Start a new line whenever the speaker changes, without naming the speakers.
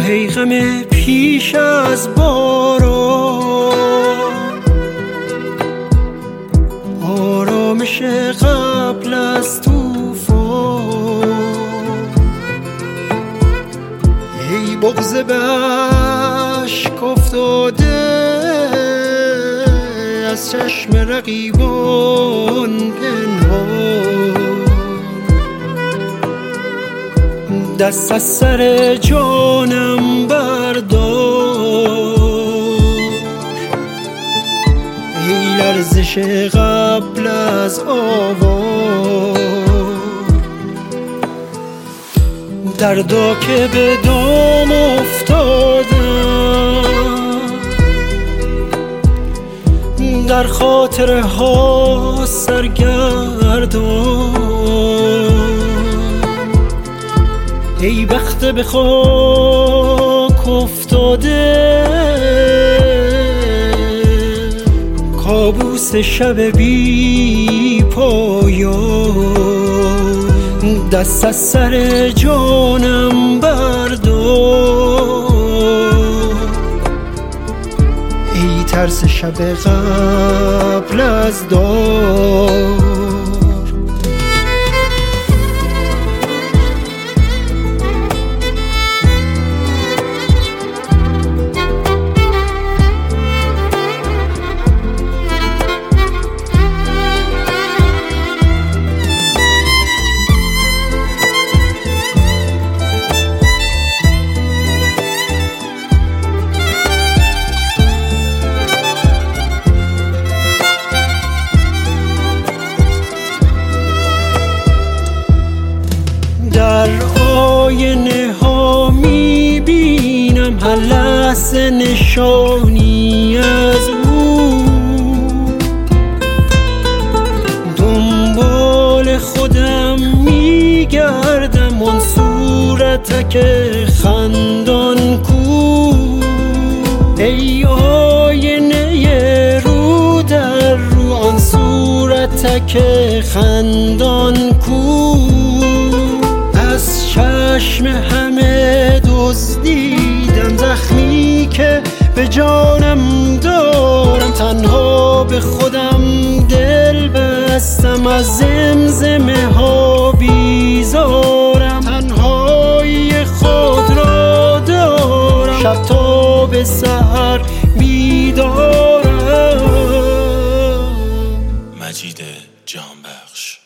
ای غم پیش از باران، آرامش قبل از طوفان، ای بغض بشک افتاده از چشم رقیبان پنهان، دست از سر جانم بردار، ای لرزش قبل از آوار، دردا که به دام افتادم در خاطره ها سرگردان، ای بخت به خاک افتاده کابوس شب بی پایان، دست از سر جانم بردار، ای ترس شب قبل از دار. در آینه ها میبینم هر لحظه نشانی از او، دنبال خودم میگردم آن صورتک خندان کو، ای آینه رو در رو آن صورتک خندان کو، از چشم همه دزدیدم زخمی که به جانم دارم، تنها به خودم دل بستم از زمزمه ها بیزارم، تنهایی خود را دارم شب تا به سحر بیدارم.
مجید جانبخش.